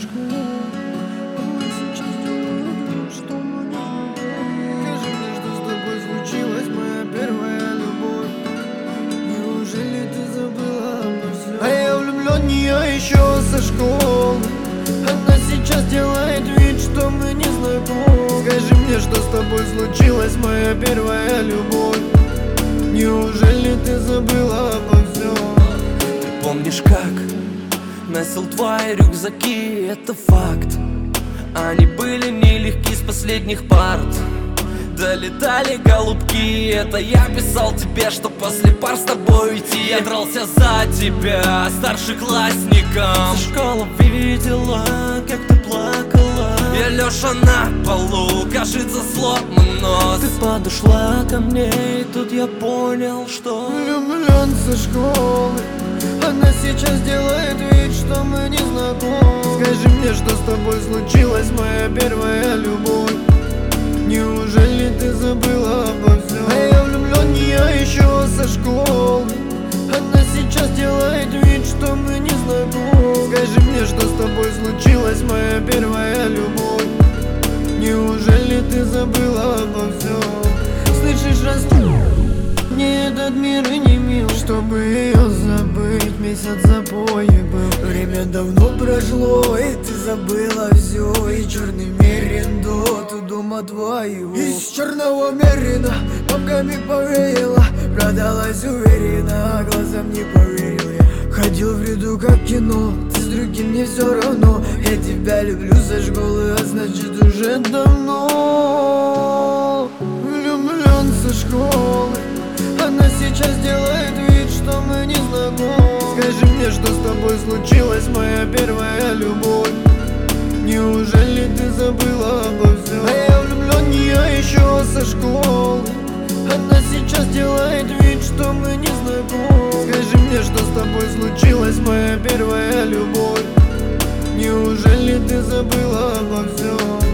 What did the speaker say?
школы. Она сейчас делает вид, что мы не знакомы. Скажи мне, что с тобой случилось, моя первая любовь. Неужели ты забыла обо всем? А я влюблен в нее еще со школы. Она сейчас делает вид, что мы не знакомы. Скажи мне, что с тобой случилось, моя первая любовь. Неужели ты забыла обо всем? Ты помнишь, как носил твои рюкзаки, это факт. Они были нелегки с последних парт. Долетали голубки, это я писал тебе, что после пар с тобой уйти. Я дрался за тебя, старшеклассником. Школа видела, как ты плакала. Я Леша на полу, кажется, сломан нос. Ты подошла ко мне, и тут я понял, что влюблен со школы. Она сейчас делает вид, что мы не знакомы. Скажи мне, что с тобой случилось, моя первая любовь. Неужели ты забыла обо всем? А я влюблен в нее еще со школы. Она сейчас делает вид, что мы не знакомы. Скажи мне, что с тобой случилось, моя первая любовь. Неужели ты забыла обо всем? Слышишь, расту, мне этот мир и не мил. Чтобы ее забыть, месяц запоя был. Время давно прошло, и ты забыла все. И черный мерендот у дома твою. Из черного мерина бабками повеяло. Продалась уверенно, а глазам не поверил я. Ходил в ряду как кино, ты с другим мне все равно. Я тебя люблю со школы, а значит уже давно. Влюблен со школы. Она сейчас делает вид, что мы не знакомы. Скажи мне, что с тобой случилось, моя первая любовь. Неужели ты забыла обо всем? А я влюблен в нее еще со школы. Она сейчас делает вид, что мы не знакомы. Скажи мне, что с тобой случилось, моя первая любовь. Неужели ты забыла обо всем?